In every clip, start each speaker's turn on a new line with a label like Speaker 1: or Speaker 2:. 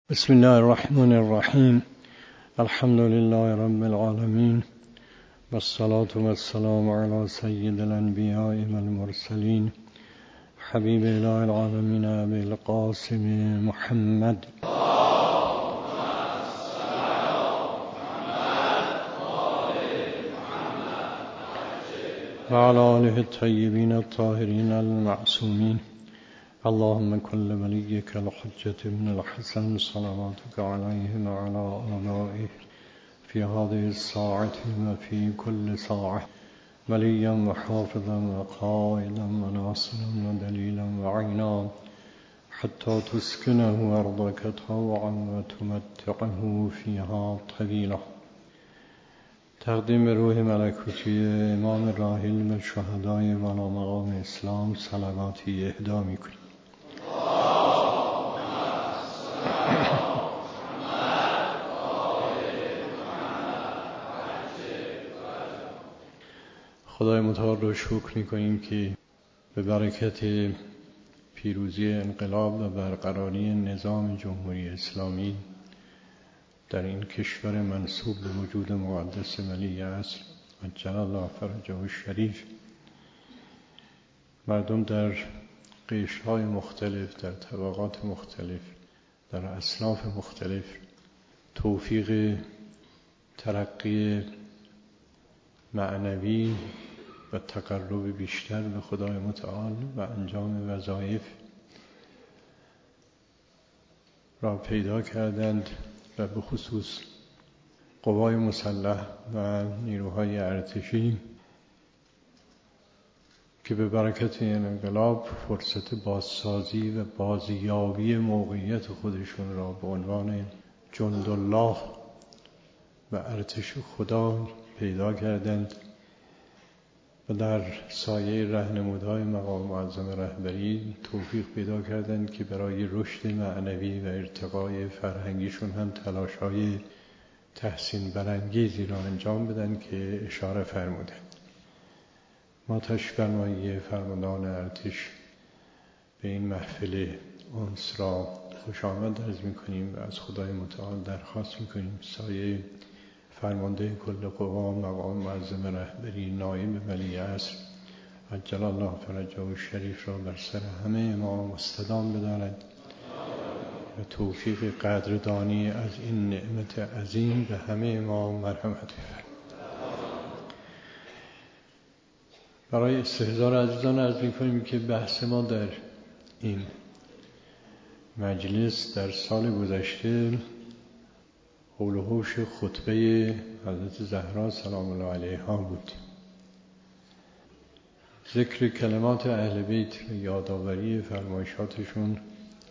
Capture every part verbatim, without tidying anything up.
Speaker 1: بسم الله الرحمن الرحیم. الحمد لله رب العالمین والصلاة والسلام علی سید الانبیاء والمرسلین حبیب اله العالمین ابی القاسم محمد و علی آله الطیبین الطاهرین المعصومین. اللهم كل وليك الحجة ابن الحسن صلواتك عليه وعلى آبائه في هذه الساعة وفي كل ساعة وليا وحافظا وقائدا وناصرا ودليلا وعينا حتى تسكنه أرضك طوعا وتمتعه فيها طويلا. تقدیم روح ملکوتی امام راحل و شهدای والا مقام اسلام صلواتی اهدا میکنیم. خدای متعال رو شکر میکنیم که به برکت پیروزی انقلاب و برقراری نظام جمهوری اسلامی در این کشور منسوب به وجود مقدس ولی عصر عجل الله فرجه الشریف، مردم در قشرهای مختلف، در طبقات مختلف، در اصناف مختلف توفیق ترقی معنوی و تقرب بیشتر به خدای متعال و انجام وظایف را پیدا کردند و به خصوص قوای مسلح و نیروهای ارتشی که به برکت این انقلاب فرصت بازسازی و بازیابی موقعیت خودشون را به عنوان جندالله و ارتش خدا پیدا کردند و در سایه راهنمودهای مقام معظم رهبری توفیق پیدا کردند که برای رشد معنوی و ارتقای فرهنگیشون هم تلاش‌های تحسین برانگیزی را انجام بدن که اشاره فرمودند. ما تشبرمایی فرماندهان ارتش به این محفل انس را خوش آمد عرض می‌کنیم و از خدای متعال درخواست می‌کنیم سایه فرمانده کل قوا مقام معظم رهبری نایب ولی عصر عجل الله فرجه الشریف را بر سر همه ما مستدام بدارد و توفیق قدردانی از این نعمت عظیم به همه ما مرحمت بفرماید. برای استحضار عزیزان عرض می‌کنیم که بحث ما در این مجلس در سال گذشته حول و حوش خطبه حضرت زهرا سلام الله علیها بود. ذکر کلمات اهل بیت و یادآوری فرمایشاتشون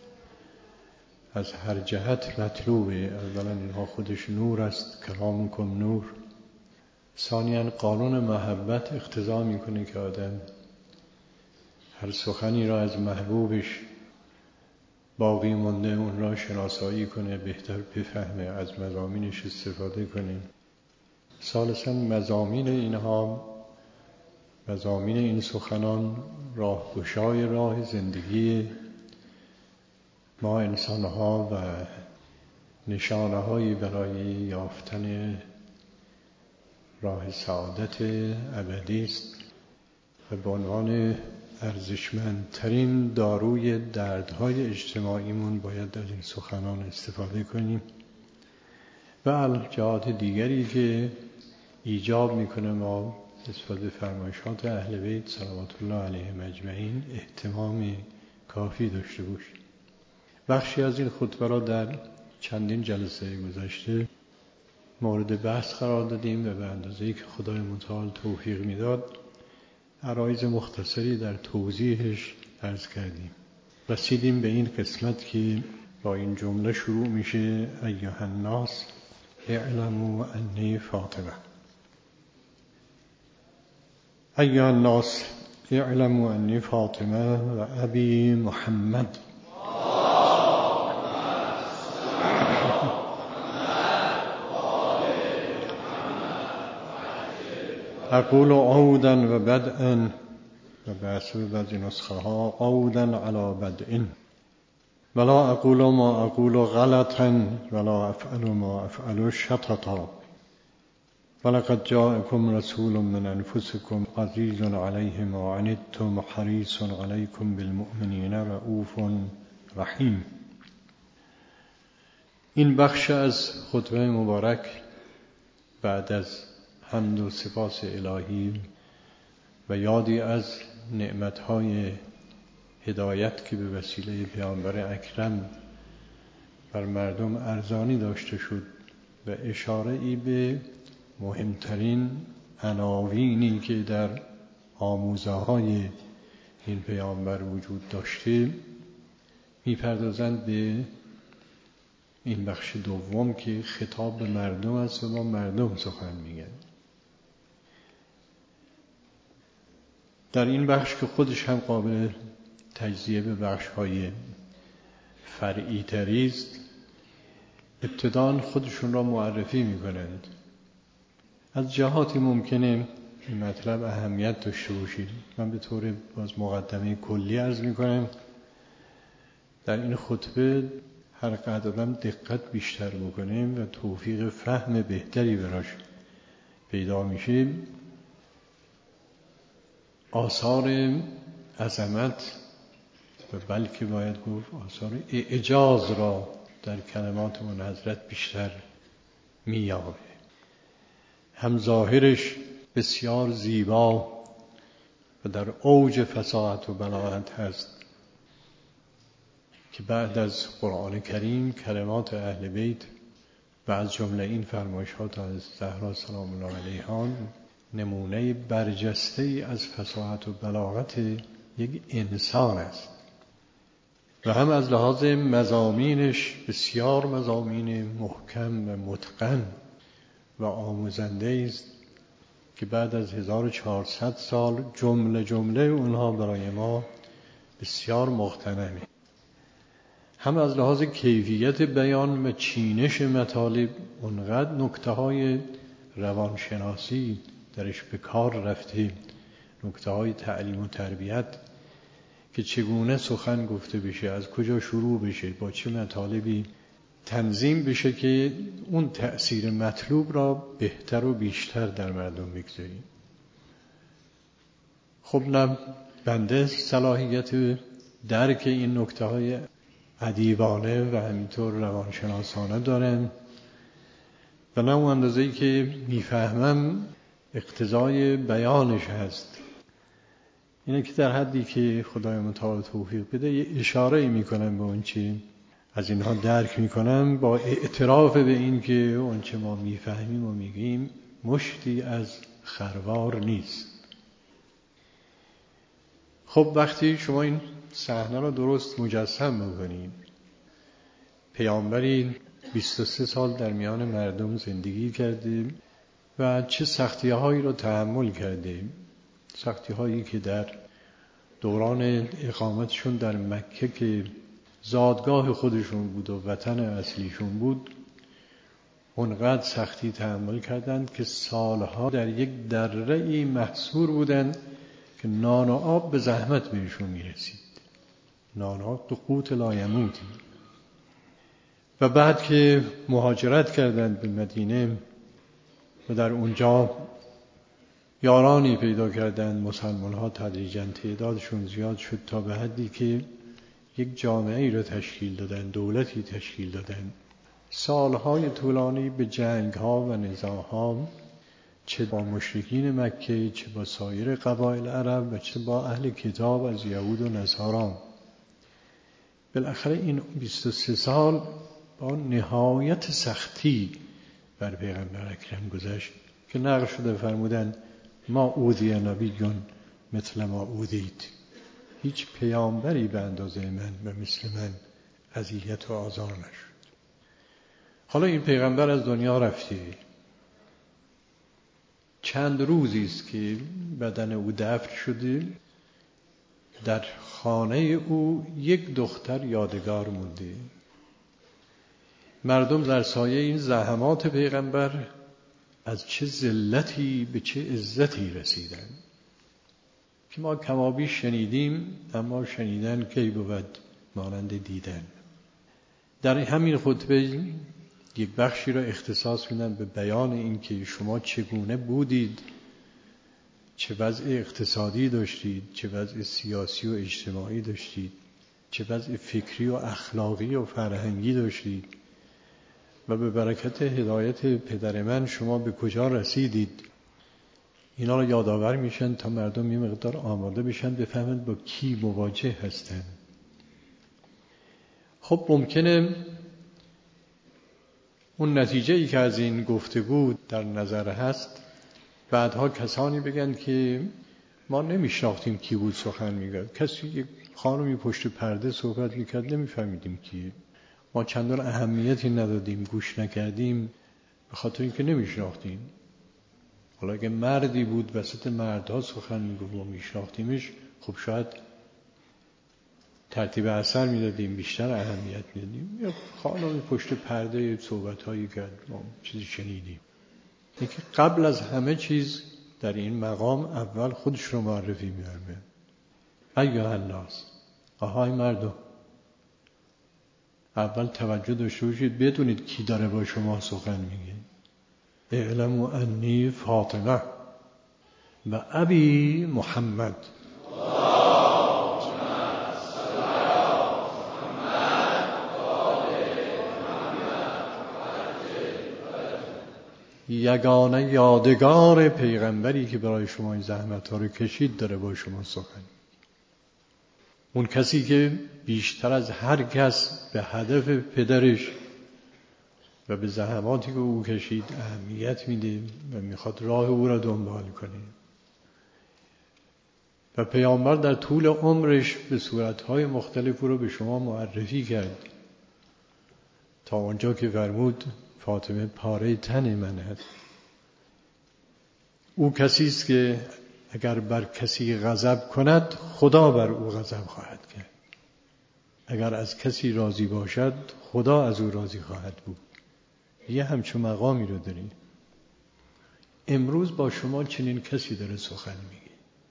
Speaker 1: از هر جهت مطلوبه. اولا اینها خودش نور است، کلامکم نور. ثانیاً قانون محبت اقتضا میکنه که آدم هر سخنی را از محبوبش باقی مونده اون را شناسایی کنه، بهتر بفهمه، از مضامینش استفاده کنه. ثالثاً مضامین اینها، مضامین این سخنان راهگشای راه زندگی ما انسانها و نشانه‌هایی برای یافتن راه سعادت ابدی است و به عنوان ارزشمندترین داروی دردهای اجتماعیمون باید از این سخنان استفاده کنیم و الجهات دیگری که ایجاب میکنه ما نسبت به فرمایشات اهل بیت صلوات الله علیهم اجمعین اهتمام کافی داشته باشیم. بخشی از این خطبه را در چندین جلسه گذشته مورد بحث قرار دادیم و به اندازه‌ای که خدای متعال توفیق میداد عرایض مختصری در توضیحش عرض کردیم. رسیدیم به این قسمت که با این جمله شروع میشه: ایها الناس اعلموا انی فاطمه. ایها الناس اعلموا انی فاطمه و ابی محمد. اقول عودا و بدءا و به حسب بعضی نسخه ها عودا علی بدء ولا اقول ما اقول غلطا ولا افعل ما افعل شططا ولقد جاءكم رسول من انفسكم عزيز علیه ما عنتم حریص علیکم بالمؤمنین رؤوف رحیم. این بخش از خطبه مبارک بعد از حمد و سپاس الهی و یادی از نعمتهای هدایت که به وسیله پیامبر اکرم بر مردم ارزانی داشته شد و اشاره ای به مهمترین عناوینی که در آموزه های این پیامبر وجود داشته میپردازند به این بخش دوم که خطاب به مردم است و با مردم سخن میگن. در این بخش که خودش هم قابل تجزیه به بخش های فرعی تری است، ابتداً خودشون را معرفی میکنند. از جهاتی ممکنه این مطلب اهمیت داشته باشید. من به طور باز مقدمه کلی عرض میکنم. در این خطبه هر قدر آدم دقت بیشتر بکنیم و توفیق فهم بهتری براش پیدا میشه، آثار عظمت و بلکه باید گفت آثار اعجاز را در کلمات اون حضرت بیشتر مییابه. هم ظاهرش بسیار زیبا و در اوج فصاحت و بلاغت هست که بعد از قرآن کریم کلمات اهل بیت و از جمله این فرمایشات از زهرا سلام الله علیها نمونه برجسته ای از فصاحت و بلاغت یک انسان است و هم از لحاظ مضامینش بسیار مضامین محکم و متقن و آموزنده است که بعد از هزار و چهارصد سال جمله جمله اونها برای ما بسیار مغتنمه. هم از لحاظ کیفیت بیان و چینش مطالب اونقدر نکته های روانشناسی درش به کار رفته، نکته های تعلیم و تربیت که چگونه سخن گفته بشه، از کجا شروع بشه، با چه مطالبی تنظیم بشه که اون تأثیر مطلوب را بهتر و بیشتر در مردم بگذاریم. خب نه بنده صلاحیت درک این نکته های ادیبانه و همینطور روانشناسانه دارم و نه اون اندازه‌ای که میفهمم اقتضای بیانش هست. اینه که در حدی که خدای متعال توفیق بده یه اشاره میکنم به اون چی از اینها درک میکنم، با اعتراف به این که اون چه ما میفهمیم و میگیم مشتی از خروار نیست. خب وقتی شما این صحنه را درست مجسم بکنید، پیامبری بیست و سه سال در میان مردم زندگی کرده و چه سختی هایی را تحمل کرده، سختی هایی که در دوران اقامتشون در مکه که زادگاه خودشون بود و وطن اصلیشون بود اونقدر سختی تحمل کردند که سالها در یک دره‌ای محصور بودند که نان و آب به زحمت بهشون میرسید. نان و آب قوت لایموتی. و بعد که مهاجرت کردند به مدینه و در اونجا یارانی پیدا کردند، مسلمان ها تدریجاً تعدادشون زیاد شد تا به حدی که یک جامعه ای را تشکیل دادن، دولتی تشکیل دادن. سالهای طولانی به جنگ ها و نزاع ها، چه با مشرکین مکه، چه با سایر قبایل عرب و چه با اهل کتاب از یهود و نصارا. بالاخره این بیست و سه سال با نهایت سختی بر پیغمبر اکرم گذشت که نقل شده فرمودن ما اوذی نبیون مثل ما اوذیت. هیچ پیامبری به اندازه من و مثل من اذیت و آزار نشد. حالا این پیغمبر از دنیا رفته، چند روزی است که بدن او دفن شده، در خانه او یک دختر یادگار مونده. مردم در سایه این زحمات پیغمبر از چه ذلتی به چه عزتی رسیدن که ما کمابیش شنیدیم، اما شنیدن کی بود مانند دیدن. در همین خطبه یک بخشی را اختصاص میدم به بیان این که شما چگونه بودید، چه وضع اقتصادی داشتید، چه وضع سیاسی و اجتماعی داشتید، چه وضع فکری و اخلاقی و فرهنگی داشتید و به برکت هدایت پدر من شما به کجا رسیدید. اینا رو یادآور میشن تا مردم یه مقدار آماده بشن بفهمند با کی مواجه هستن. خب ممکنه اون نتیجه ای که از این گفتگو در نظر هست بعدها کسانی بگن که ما نمیشناختیم کی بود سخن میگرد، کسی یک خانمی پشت پرده صحبت میکرد نمیفهمیدیم کیه، ما چندان اهمیتی ندادیم، گوش نکردیم به خاطر اینکه نمیشناختیم. حالا اگه مردی بود وسط مردها سخن میگفت و میشناختیمش، خب شاید ترتیب اثر میدادیم، بیشتر اهمیت میدادیم. یا خانمی پشت پرده صحبت‌هایی کرد ما چیزی شنیدیم. یکی قبل از همه چیز در این مقام اول خودش رو معرفی می‌کنه. ایها الناس، آهای مردم، اول توجه داشته باشید بدونید کی داره با شما سخن میگه. اعلموا انی فاطمه و ابی محمد. یگانه یادگار پیغمبری که برای شما این زحمت ها رو کشید داره با شما سخن. اون کسی که بیشتر از هر کس به هدف پدرش و به زحماتی که او کشید اهمیت میده و میخواد راه او را دنبال کنه. و پیامبر در طول عمرش به صورتهای مختلف او را به شما معرفی کرد تا اونجا که فرمود فاطمه پاره تن من هست. او کسی است که اگر بر کسی غضب کند خدا بر او غضب خواهد کرد، اگر از کسی راضی باشد خدا از او راضی خواهد بود. یه همچون مقامی رو داریم. امروز با شما چنین کسی داره سخن میگه.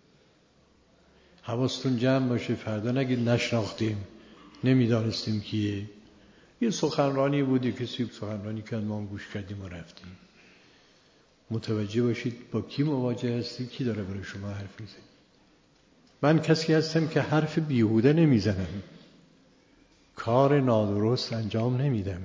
Speaker 1: حواستون جمع باشه، فردا نگید نشناختیم، نمیدانستیم کیه. یه سخنرانی بودی کسی سخنرانی کرد ما گوش کردیم و رفتیم. متوجه باشید با کی مواجه هستید، کی داره برای شما حرف میزنه. من کسی هستم که حرف بیهوده نمیزنم، کار نادرست انجام نمیدم.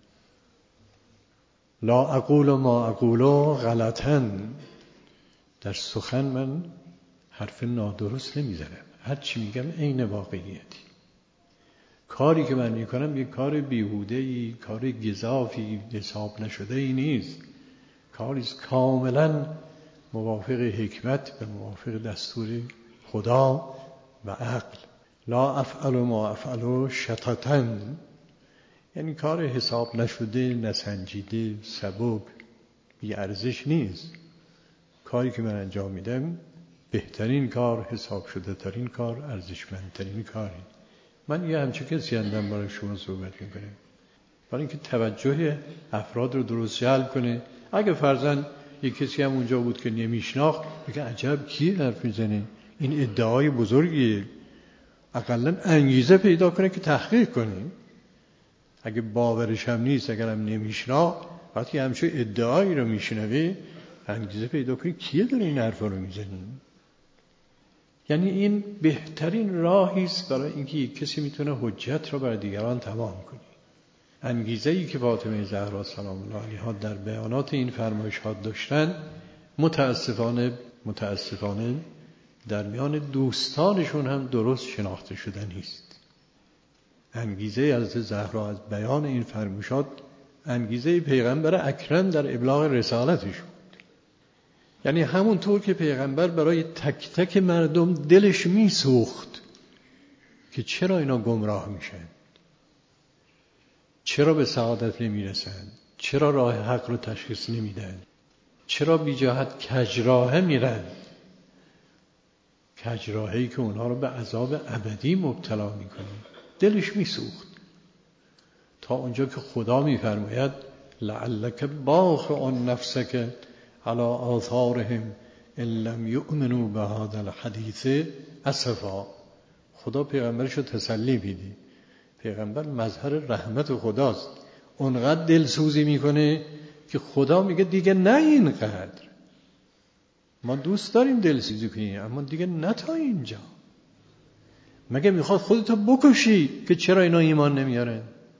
Speaker 1: لا اقول ما اقول غلطاً، در سخن من حرف نادرست نمیزنم، هر چی میگم عین واقعیتی. کاری که من میکنم یک کار بیهوده‌ای، کار گزافی، حساب نشده ای نیست. کاری کاملا موافق حکمت و موافق دستور خدا و عقل. لا افعل ما افعل شططاً، یعنی کار حساب نشده، نسنجیده، سبک، بی ارزش نیست. کاری که من انجام میدم بهترین کار، حساب شده ترین کار، ارزشمندترین کاری. من یه همچه کسی هستم برای شما صحبت میکنم برای اینکه توجه افراد رو درست جلب کنه. اگه فرضاً یک کسی هم اونجا بود که نمیشناخت بگه عجب کی حرف میزنه، این ادعای بزرگیه، اقلاً انگیزه پیدا کنه که تحقیق کنه. اگه باورش هم نیست، اگر هم نمیشناخت، وقتی همچه ادعایی رو میشنوه انگیزه پیدا کنه کیه داره این حرفا رو میزنه. یعنی این بهترین راهی است برای اینکه یک کسی میتونه حجت رو بر دیگران تمام کنه. انگیزه‌ای که فاطمه زهرا سلام الله علیها در بیانات این فرمایشات داشتن متاسفانه متاسفانه در میان دوستانشون هم درست شناخته شده نیست. انگیزه حضرت زهرا از بیان این فرمایشات انگیزه پیغمبر اکرم در ابلاغ رسالتش بود. یعنی همونطور که پیغمبر برای تک تک مردم دلش میسوخت که چرا اینا گمراه میشن، چرا به سعادت نمیرسن، چرا راه حق رو تشخیص نمیدن، چرا بی جهت کجراهه میرن، کجراهی که اونها رو به عذاب ابدی مبتلا میکنه. دلش میسوخت تا اونجا که خدا میفرماید لعلک باخع نفسک علی آثارهم ان لم یؤمنوا بهذا الحدیث اسفا. خدا پیغمبرش رو تسلی میده. پیغمبر مظهر رحمت خداست، اونقدر دلسوزی میکنه که خدا میگه دیگه نه اینقدر، ما دوست داریم دلسوزی کنیم اما دیگه نه تا اینجا. مگه میخواد خودتو بکشی که چرا اینا ایمان نمیارن؟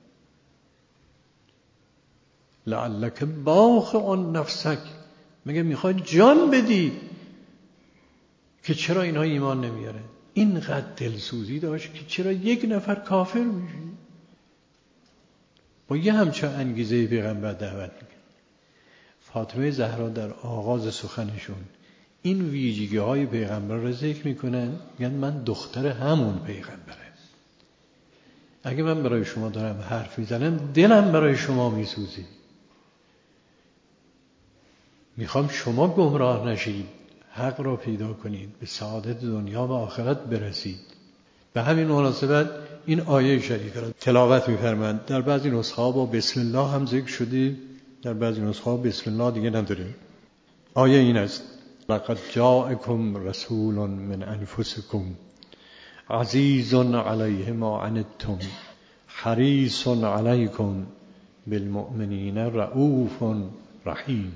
Speaker 1: لعلک باخع نفسک، مگه میخواد جان بدی که چرا اینا ایمان نمیارن؟ اینقدر دلسوزی داشت که چرا یک نفر کافر میشه. با یه همچه انگیزه پیغمبر دعوت میکنه. فاطمه زهرا در آغاز سخنشون این ویژگی های پیغمبر را ذکر میکنن، میگن من دختر همون پیغمبره. اگه من برای شما دارم حرف میزنم دلم برای شما میسوزی، میخوام شما گمراه نشید، حق را پیدا کنید، به سعادت دنیا و آخرت برسید. به همین مناسبت این آیه شریفه را تلاوت می‌فرمایند. در بعضی نسخه ها با بسم الله هم ذکر شده، در بعضی نسخه ها بسم الله دیگه نداره. آیه این است: لقد جاءکم رسول من انفسکم عزیز علیه ما عنتم حریص علیکم بالمؤمنین رؤوف رحیم.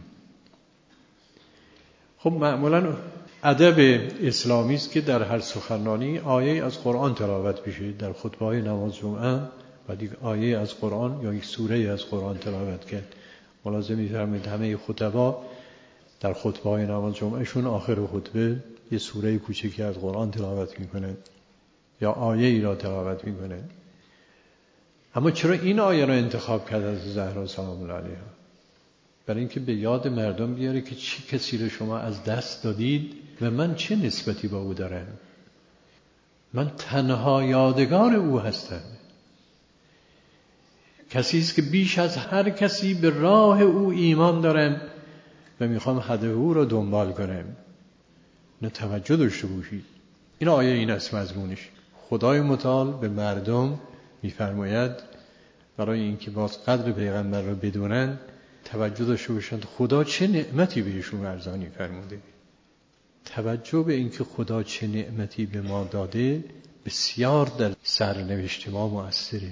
Speaker 1: خب معمولا ادب اسلامی است که در هر سخنرانی آیه از قرآن تلاوت بشه. در خطبه‌های نماز جمعه بعد یک آیه از قرآن یا یک سوره از قرآن تلاوت کرد. ملاحظه می‌فرمایید همه خطبا در خطبه‌های نماز جمعهشون آخر خطبه یه سوره کوچکی از قرآن تلاوت می‌کنند یا آیه ای را تلاوت می‌کنند. اما چرا این آیه را انتخاب کرد از زهرا سلام الله علیها؟ برای اینکه به یاد مردم بیاره که چه کسی رو شما از دست دادید و من چه نسبتی با او دارم. من تنها یادگار او هستم، کسی است که بیش از هر کسی به راه او ایمان دارم و میخوام هدف او را دنبال کنم. نه توجه داشته باشید. این آیه این است مضمونش. خدای متعال به مردم میفرماید برای اینکه باز قدر پیغمبر را بدونن توجه داشته باشند خدا چه نعمتی بهشون ارزانی فرموده. توجه به اینکه خدا چه نعمتی به ما داده بسیار در سرنوشت ما مؤثره.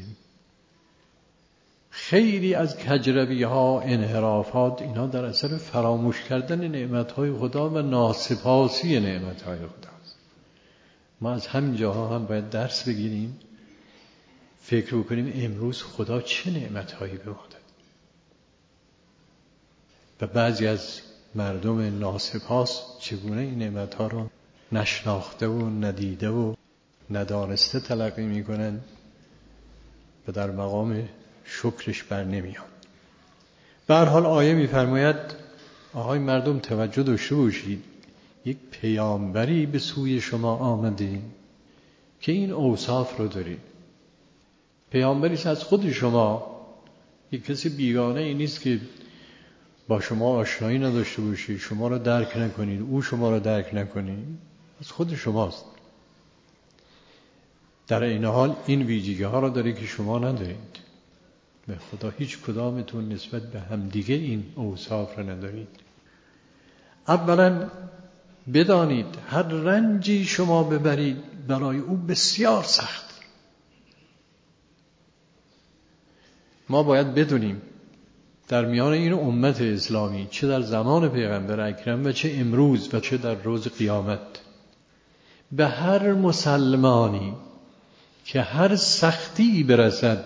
Speaker 1: خیلی از کجروی ها، انحرافات، اینا در اثر فراموش کردن نعمت های خدا و ناسپاسی نعمت های خداست. ما از همین جاها هم باید درس بگیریم، فکر بکنیم امروز خدا چه نعمت هایی به ما داد. و بعضی از مردم ناسپاس چگونه این نعمت‌ها رو نشناخته و ندیده و ندانسته تلقی می‌کنند و در مقام شکرش بر نمیاد. به هر حال آیه می‌فرماید آهای مردم توجه داشته باشید، یک پیامبری به سوی شما آمده که این اوصاف رو داره. پیامبری از خود شما، یک کسی بیگانه ای نیست که با شما آشنایی نداشته باشی، شما را درک نکنید، او شما را درک نکنید، از خود شماست. در این حال این ویژگی ها را داره که شما ندارید. به خدا هیچ کدامتون نسبت به همدیگه این اوصاف را ندارید. اولا بدانید هر رنجی شما ببرید برای او بسیار سخت. ما باید بدونیم در میان این امت اسلامی چه در زمان پیغمبر اکرم و چه امروز و چه در روز قیامت به هر مسلمانی که هر سختی برسد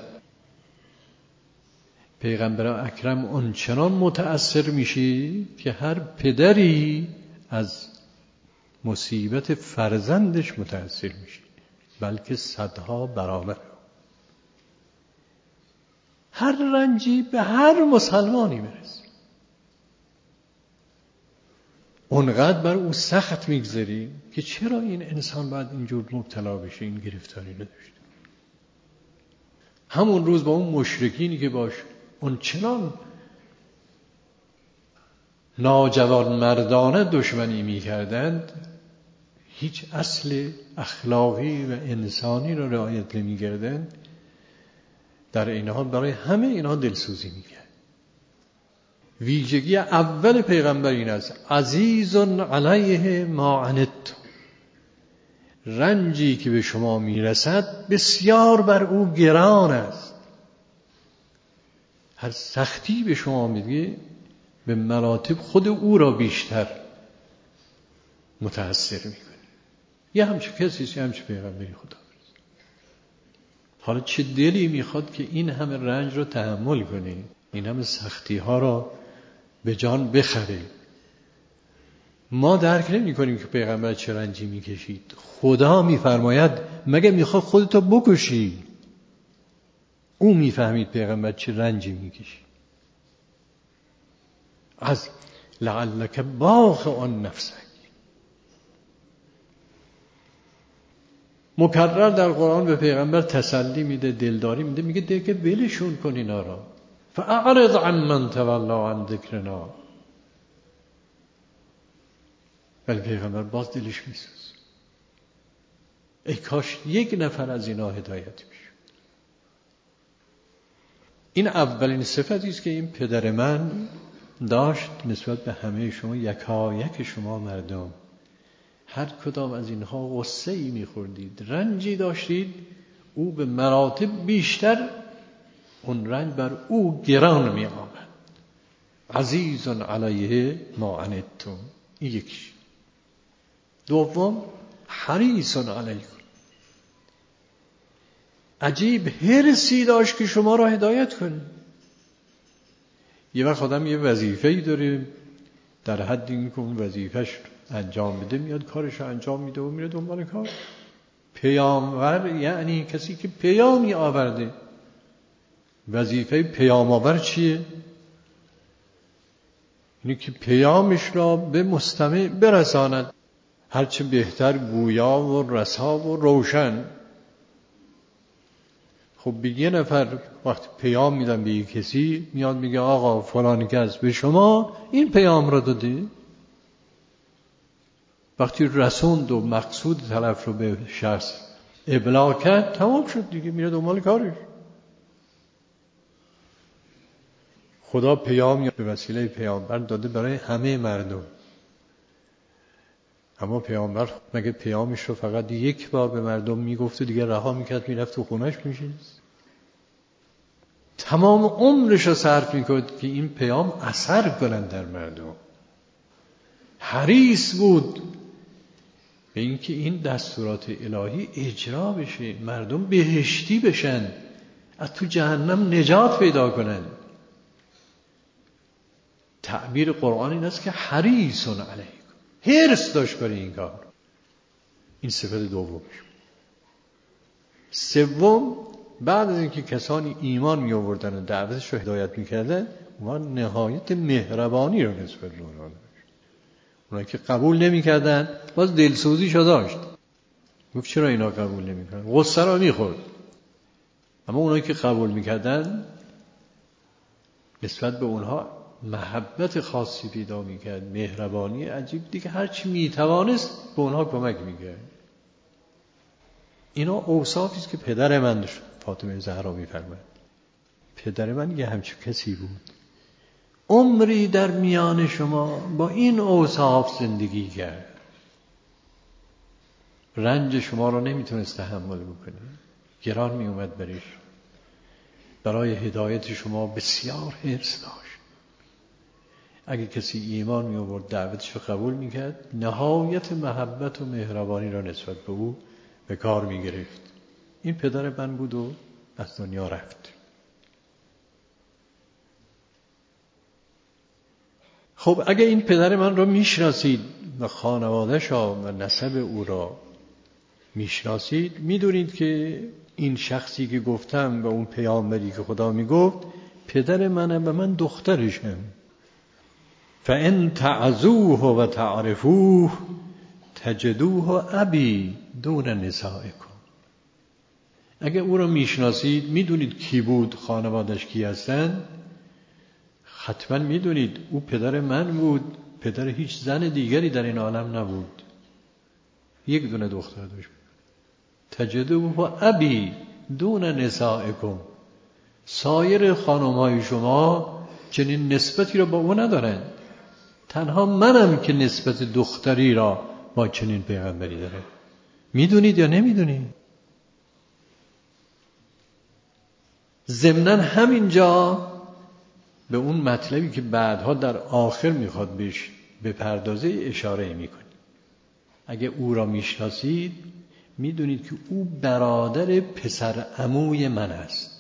Speaker 1: پیغمبر اکرم اونچنان متأثر میشه که هر پدری از مصیبت فرزندش متأثر میشه، بلکه صدها برابر. هر رنجی به هر مسلمانی برسه اونقدر بر او سخت میگذاری که چرا این انسان باید اینجور مبتلا بشه، این گرفتاری نداشته. همون روز با اون مشرکینی که باش اون چنان ناجوان مردانه دشمنی میکردند، هیچ اصل اخلاقی و انسانی را رعایت نمیکردند، در این حال برای همه اینها دلسوزی میکرد. ویژگی اول پیغمبر این است: عزیز علیه ما عنتم، رنجی که به شما میرسد بسیار بر او گران است. هر سختی به شما میده به مراتب خود او را بیشتر متأثر میکنه. یه همچه کسیست، یه همچه پیغمبری خدا برسد. حالا چه دلی میخواد که این همه رنج رو تحمل کنه، این همه سختی ها را به جان بخره. ما درک نمی کنیم که پیغمبر چه رنجی میکشید. خدا میفرماید مگه میخواد خودتو بکشی؟ او میفهمید پیغمبر چه رنجی میکشید. از لعلک باخع نفسک، مکرر در قرآن به پیغمبر تسلی میده، دلداری میده، میگه دیگه ولشون کن اینا را. فاعرض عن من تولی عن ذکرنا. ولی پیغمبر باز دلش میسوز. ای کاش یک نفر از اینا هدایت میشد. این اولین صفتی است که این پدر من داشت نسبت به همه شما، یکایک شما مردم. هر کدام از اینها غصه ای میخوردید، رنجی داشتید، او به مراتب بیشتر اون رنج بر او گران می آمد. عزیز علیه ما عنتم، این یکیش. دوم حریص علیکم، عجیب حرصی داشت که شما را هدایت کنه. یه وقت آدم یه وظیفه‌ای داره، در حد این که اون وظیفه‌اش انجام بده، میاد کارش رو انجام میده و میره دنبال کار. پیامبر یعنی کسی که پیامی آورده. وظیفه پیام آور چیه؟ اینه که پیامش را به مستمع برساند، هرچه بهتر گویا و رسا و روشن. خب به یه نفر وقتی پیام میدن به یک کسی، میاد میگه آقا فلان کس به شما این پیام را داده. وقتی رسوند و مقصود طرف رو به شخص ابلاغ کرد، تمام شد دیگه، میره دنبال کارش. خدا پیام یا به وسیله پیامبر داده برای همه مردم. اما پیامبر مگه پیامش رو فقط یک بار به مردم میگفت و دیگه رها میکرد میرفت تو خونش میشید؟ تمام عمرش رو صرف میکرد که این پیام اثر کنند در مردم. حریص بود به اینکه این دستورات الهی اجرا بشه، مردم بهشتی بشن، از تو جهنم نجات پیدا کنن. تعبیر قرآن این است که حریص علیکم، حرص داشت برای این کار. این صفت دومش. سوم، بعد از اینکه کسانی ایمان می آوردن و دعوتش رو هدایت می کردن، و نهایت مهربانی رو نسبت به اونها داشت. اونایی که قبول نمی کردن باز دلسوزیش رو داشت. گفت چرا اینا قبول نمی کردن؟ غصه رو می خورد. اما اونایی که قبول می کردن نسبت به اونها محبت خاصی پیدا می کرد، مهربانی عجیب، دیگه هرچی می توانست به اونها کمک می کرد. اینا اوصافی است که پدر من فاطمه زهرا می فرماید. پدر من یه همچه کسی بود، عمری در میان شما با این اوصاف زندگی کرد. رنج شما رو نمیتونست تحمل بکنه، گران می اومد برش. برای هدایت شما بسیار حرص داشت. اگه کسی ایمان می آورد دعوتش رو قبول می کرد، نهایت محبت و مهربانی را نسبت به او به کار می گرفت. این پدر من بود و از دنیا رفت. خب اگه این پدر من را می شناسید و خانواده‌ش و نسب او را می شناسید، می دونید که این شخصی که گفتم و اون پیامبری که خدا می گفت پدر منم و من دخترشم. فَإِن تَعْزُوهُ وَتَعْرِفُوهُ تَجِدُوهُ أَبِي دُونَ نِسَائِكُمْ. اگه او را میشناسید، میدونید کی بود، خانوادش کی هستن، حتما میدونید او پدر من بود، پدر هیچ زن دیگری در این عالم نبود، یک دونه دختر داشت. تجدوه ابی دون نسائکم، سایر خانم‌های شما چنین نسبتی را با او ندارند، تنها منم که نسبت دختری را با چنین پیغمبری داره. میدونید یا نمیدونید؟ ضمناً همینجا به اون مطلبی که بعدها در آخر میخواد بهش بپردازه اشاره میکنه. اگه او را میشناسید میدونید که او برادر پسر عموی من است.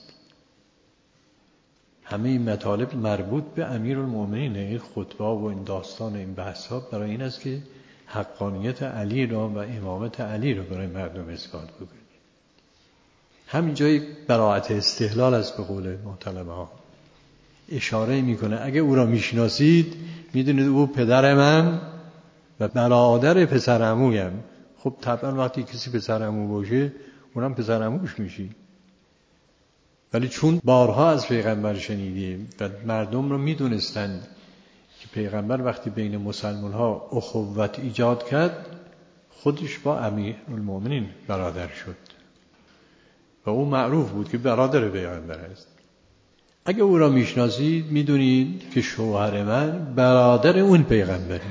Speaker 1: همه این مطالب مربوط به امیرالمومنین، این خطبه و این داستان این بحث‌ها برای این است که حقانیت علی را و امامت علی را برای مردم اثبات بکنید. همینجا یک براءت استحلال است به قول محترم ها. اشاره میکنه اگه او را میشناسید میدونید او پدر من و برادر پسر عمویم. خب طبعا وقتی کسی پسر عمو باشه اونم پسر عموش میشی. ولی چون بارها از پیغمبر شنیدیم و مردم رو میدونستند که پیغمبر وقتی بین مسلمان ها اخوت ایجاد کرد خودش با امیرالمومنین برادر شد و او معروف بود که برادر پیغمبر است. اگه او را میشناسید میدونید که شوهر من برادر اون پیغمبره.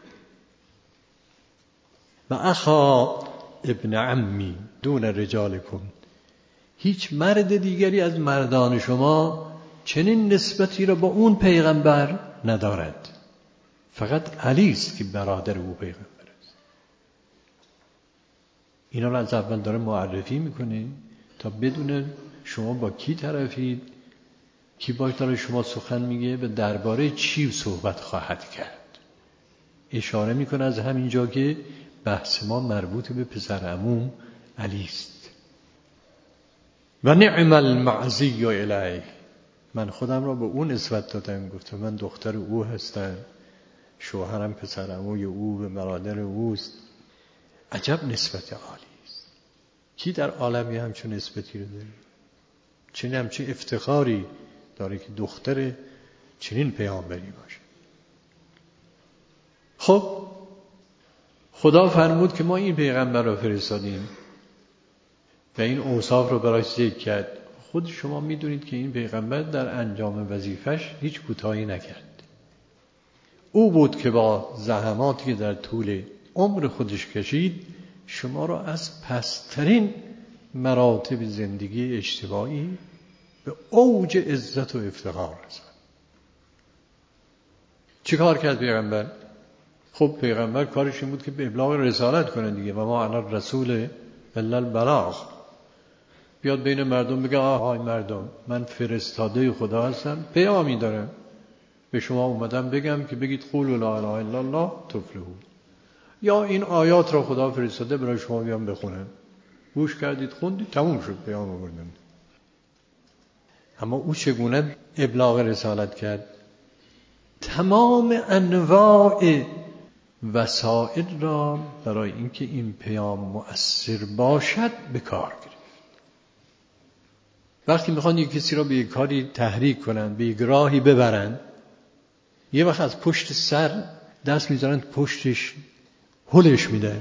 Speaker 1: و اخا ابن عمی دون رجالکم، هیچ مرد دیگری از مردان شما چنین نسبتی را با اون پیغمبر ندارد. فقط علی است که برادر او پیغمبر است. اینا را از اول داره معرفی میکنه تا بدونه شما با کی طرفید، کی باش داره شما سخن میگه و درباره چی صحبت خواهد کرد. اشاره میکنه از همینجا که بحث ما مربوط به پسر عموم علی است. و نعم المعزی الیه، من خودم را به اون نسبت دادم، گفتم من دختر او هستم، شوهرم پسر عموی او و برادر اوست. عجب نسبت عالی است. کی در عالمی همچون نسبتی رو داره؟ چنین همچین افتخاری داره که دختر چنین پیامبری باشه. خب خدا فرمود که ما این پیغمبر را فرستادیم و این اوصاف رو برایش ذکر کرد. خود شما میدونید که این پیغمبر در انجام وظیفش هیچ کوتاهی نکرد. او بود که با زحماتی که در طول عمر خودش کشید شما را از پسترین مراتب زندگی اجتماعی به اوج عزت و افتخار رساند. چه کار کرد پیغمبر؟ خب پیغمبر کارش این بود که به ابلاغ رسالت کنه دیگه. و ما علی رسول الا البلاغ، بیاد بین مردم بگه آهای مردم من فرستاده خدا هستم، پیامی دارم به شما اومدم بگم که بگید قولوا لا اله الا الله تفلحون، یا این آیات را خدا فرستاده برای شما بیام بخونم. گوش کردید خوندید تموم شد، پیام آوردم. اما او چگونه ابلاغ رسالت کرد؟ تمام انواع وسائل را برای اینکه این پیام مؤثر باشد به کار گرفت. وقتی میخوان یک کسی را به یک کاری تحریک کنن، به یک راهی ببرن، یه وقت از پشت سر دست میذارن پشتش هلش میدن.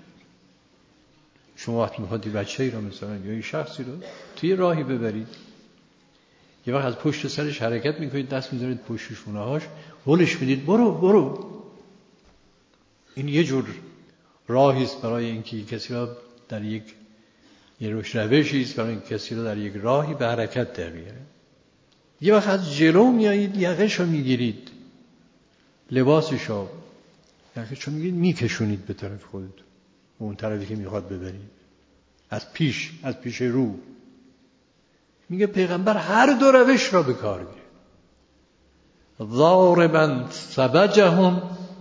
Speaker 1: شما وقتی میخواد بچه‌ای را مثلا یا یه شخصی رو توی راهی ببرید، یه وقت از پشت سرش حرکت میکنید، دست میذارید پشت شونه‌هاش، هلش میدید برو برو. این یه جور راهی است برای اینکه کسی را در یک یه روشی است برای اینکه کسی را در یک راهی به حرکت در بیاره. یه وقت از جلو میایید یقه‌شو میگیرید، لباسشو یقه‌شو میگیرید میکشونید به طرف خودتون، اون طرفی که میخواد ببرید. از پیش از پیش رو میگه پیغمبر هر دو روش را به کار گرفت. ضاربا سبجهم،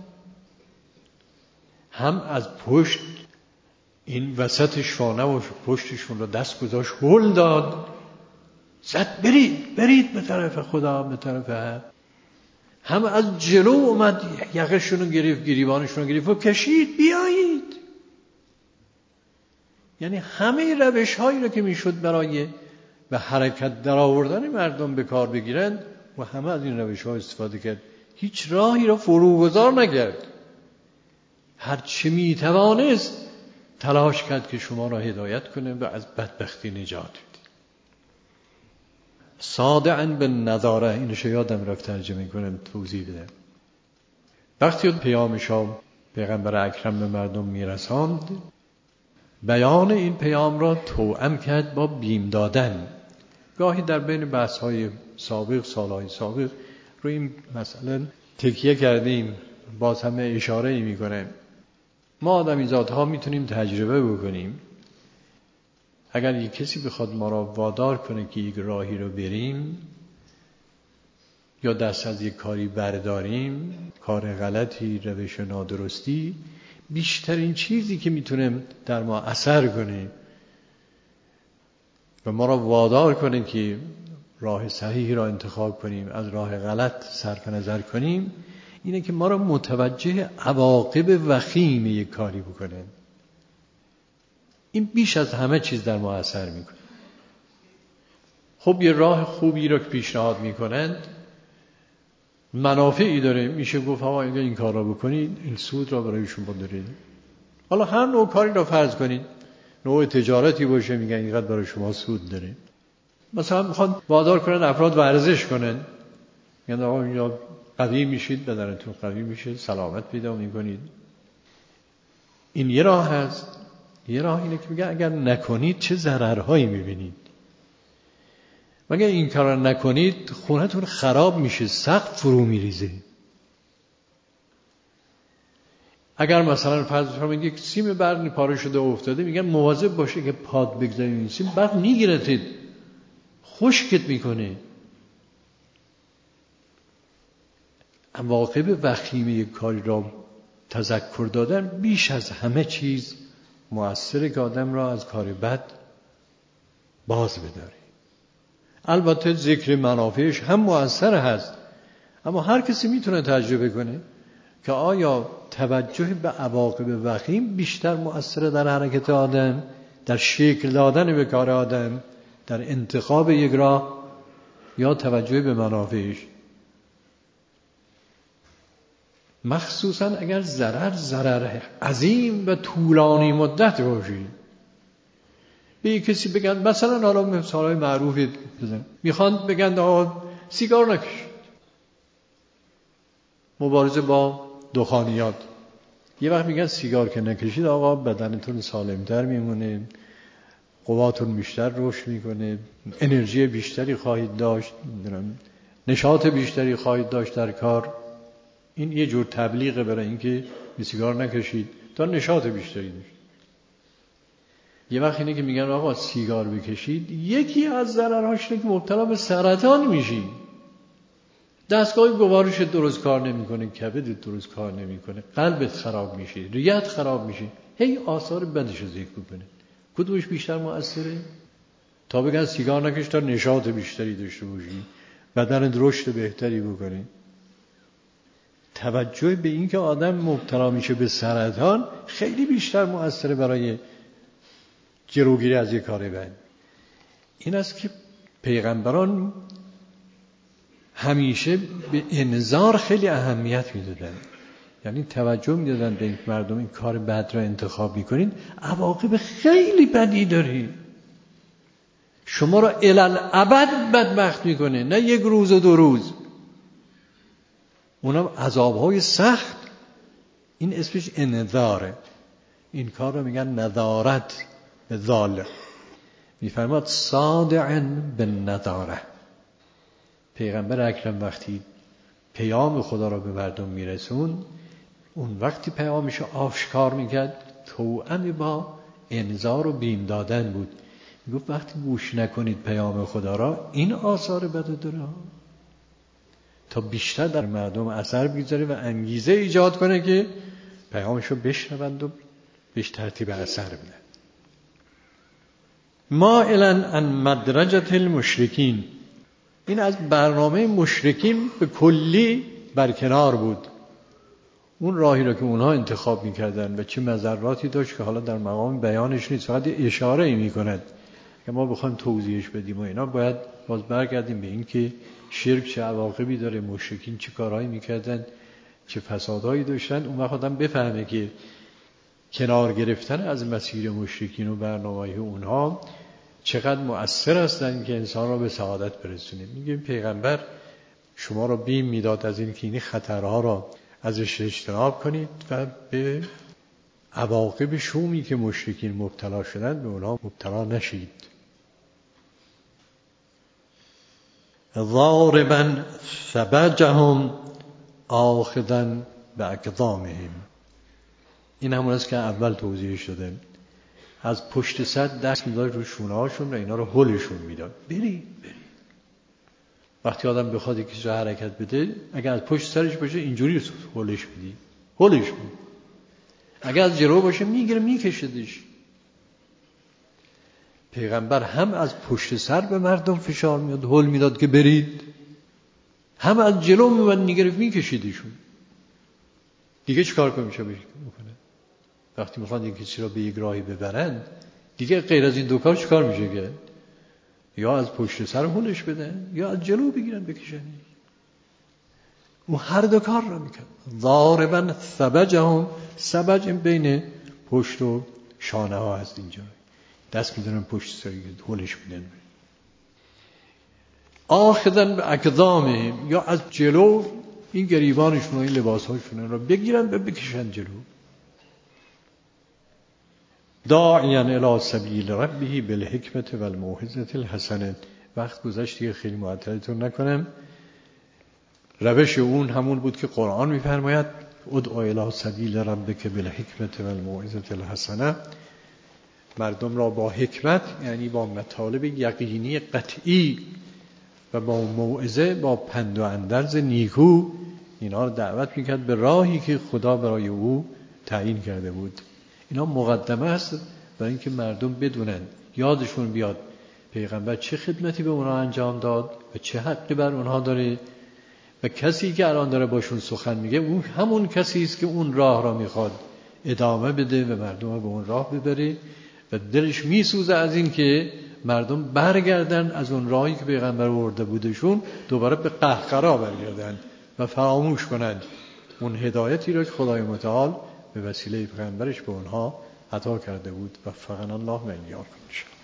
Speaker 1: هم از پشت این وسط شانه و پشتشون رو دست گذاشت هل داد، زد برید برید به طرف خدا، به طرف حق. هم از جلو اومد یقه‌شون رو گرفت، گریبانشون رو گرفت و کشید بیایید. یعنی همه روش هایی رو که میشد برای به حرکت در آوردن مردم به کار بگیرند و همه از این روش ها استفاده کرد. هیچ راهی را فروگذار نکرد. هر چی میتوانست تلاش کرد که شما را هدایت کنه و از بدبختی نجات بده. صادعاً بالنظاره، اینو یادم رفت ترجمه کنم توضیح بدم. وقتی پیامش پیغمبر اکرم به مردم میرساند، بیان این پیام را توأم کرد با بیم دادن. گاهی در بین بحث‌های سابق، سالهای سابق روی این مسئله تکیه کردیم، باز همه اشاره ای میکنه. ما آدمیزادها میتونیم تجربه بکنیم. اگر یک کسی بخواد ما را وادار کنه که یک راهی رو بریم یا دست از یک کاری برداریم، کار غلطی، روش نادرستی، بیشترین چیزی که میتونه در ما اثر کنه و ما را وادار کنه که راه صحیح را انتخاب کنیم، از راه غلط صرف نظر کنیم، اینه که ما را متوجه عواقب وخیم یک کاری بکنه. این بیش از همه چیز در ما اثر میکنه. خب یه راه خوبی را که پیشنهاد میکنند، منافعی داره، میشه گفت آقا اگه این کار را بکنید این سود را برای شما داره. حالا هر نوع کاری را فرض کنید، نوع تجارتی باشه، میگن اینقدر برای شما سود داره. مثلا میخوان وادار کنن افراد ورزش کنن، میگن آقا یا قوی میشید، بدنتون قوی میشه، سلامت پیدا میکنید. این یه راه هست. یه راه اینه که میگن اگر نکنید چه ضررهایی میبینید. مگه این کار نکنید خونتون خراب میشه، سقف فرو میریزه. اگر مثلا فرض کنید یک سیم برق پاره شده و افتاده، میگن مواظب باشه که پاد بگذارید این سیم، برق میگیرتید، خشکت میکنه. عواقب وخیم یک کاری را تذکر دادن بیش از همه چیز مؤثره که آدم را از کار بد باز بداره. البته ذکر منافعش هم مؤثر هست، اما هر کسی میتونه تجربه کنه که آیا توجه به عواقب وخیم بیشتر مؤثره در حرکت آدم، در شکل دادن به کار آدم، در انتخاب یک راه، یا توجه به منافعش. مخصوصا اگر ضرر ضرر عظیم و طولانی مدت باشی. به یک کسی بگن، مثلا حالا مثالای معروفی بزن، میخوان بگن آقا سیگار نکش، مبارزه با دخانیات. یه وقت میگن سیگار که نکشید آقا بدنتون سالمتر میمونه، قواتون بیشتر رشد میکنه، انرژی بیشتری خواهید داشت، نشاط بیشتری خواهید داشت در کار. این یه جور تبلیغه برای اینکه سیگار نکشید تا نشاط بیشتری داشت. یه وقت اینه که میگن آقا سیگار بکشید، یکی از ضررهاش اینه که مبتلا به سرطان میشی. دستگاه گوارش درست کار نمیکنه، کبد درست کار نمیکنه، قلبت خراب میشه، ریت خراب میشه، هی آثار بدش رو ذکر کنه. کدومش بیشتر مؤثره؟ تا بگن سیگار نکش تا نشاط بیشتری داشته باشی، بدن رشد بهتری بکنه. توجه به این که آدم مبتلا میشه به سرطان خیلی بیشتر مؤثره برای جلوگیری از یک کار بد. این است که پیغمبران همیشه به انذار خیلی اهمیت میدادن، یعنی توجه میدادن به این مردم این کار بد را انتخاب میکنین، عواقب خیلی بدی داری، شما را الالعبد بدبخت میکنه، نه یک روز و دو روز، اونم عذابهای سخت. این اسمش انذاره. این کار رو میگن نذارت به ظالم. میفرماد صادعا بالنذاره. پیغمبر اکرم وقتی پیام خدا را به مردم میرسون، اون وقتی پیامش آشکار میکرد توأم با انذار و بیم دادن بود. میگفت وقتی گوش نکنید پیام خدا را، این آثار بد داره، تا بیشتر در مردم اثر بگذاره و انگیزه ایجاد کنه که پیامش رو بشنوند و بهش ترتیب اثر بدن. مائلا عن مدرجة المشرکین. این از برنامه مشرکین به کلی برکنار بود. اون راهی را که اونها انتخاب میکردن و چه مضراتی داشت که حالا در مقام بیانش نیست، فقط اشاره ای میکند که ما بخوایم توضیحش بدیم و اینا باید باز برگردیم به این که شرک چه عواقبی داره، مشرکین چه کارهایی میکردن، چه فسادهایی داشتن. اون وقت آدم بفهمه که کنار گرفتن از مسیر مشرکین و برنامه‌های اونها چقدر مؤثر هستن که انسان را به سعادت برسونه. میگه پیغمبر شما را بیم میداد از این که این خطرها را ازش اجتناب کنید و به عواقب شومی که مشرکین مبتلا شدند به اونها مبتلا نشید. ضاربا ثبجهم آخذا باقدامهم. این همون است که اول توضیح شده. از پشت سر دست می‌داد رو شونه هاشون و اینا رو هلشون میداد. بری بری. وقتی آدم بخواد یکی رو حرکت بده، اگر از پشت سرش باشه اینجوری هلش میدی. هلش میدی. اگر از جلو باشه میگیره میکشدش. پیغمبر هم از پشت سر به مردم فشار میاد، هل میداد که برید، هم از جلو میومد میگرفت میکشیدشون. دیگه چیکار کنه میشه بکنه؟ وقتی میخوان یک کسی را به یک راهی ببرند، دیگه غیر از این دو کار چیکار میشه که؟ یا از پشت سر هلش بدن یا از جلو بگیرن بکشن. او هر دو کار را میکرد. ضاربا ثبجهم، ثبج بین پشت و شانه ها هست، اینجا دست میدونن پشت سر هلش میدن. آخذن به اقدامهم، یا از جلو این گریبانشون و این لباسهاشون را بگیرن و بکشن جلو. داعیا الی سبیل ربه بالحکمة والموعظة الحسنة. وقت گذشت دیگه خیلی معطلتون نکنم. روش اون همون بود که قرآن میفرماید ادعو الی سبیل ربک بالحکمة والموعظة الحسنة. مردم را با حکمت، یعنی با مطالب یقینی قطعی، و با موعظه، با پند و اندرز نیکو، اینا رو دعوت میکرد به راهی که خدا برای او تعیین کرده بود. اینا مقدمه است برای اینکه مردم بدونن، یادشون بیاد پیغمبر چه خدمتی به اونها انجام داد و چه حقی بر اونها داره، و کسی که الان داره باشون سخن میگه اون همون کسی است که اون راه را میخواد ادامه بده و مردم رو به اون راه ببره، و دلش میسوزه از این که مردم برگردن از اون راهی که پیغمبر آورده بودشون، دوباره به قهقرا برگردن و فراموش کنند اون هدایتی را که خدای متعال به وسیله پیغمبرش به اونها عطا کرده بود. وفقنا الله و ایاکم.